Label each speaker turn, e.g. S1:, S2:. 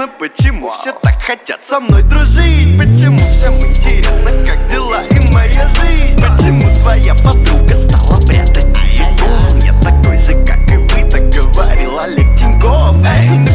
S1: интересно, почему все так хотят со мной дружить? Почему всем интересно, как дела и моя жизнь? Почему твоя подруга стала прятать телефон? Я такой же, как и вы, так говорил Олег Тиньков. Эй,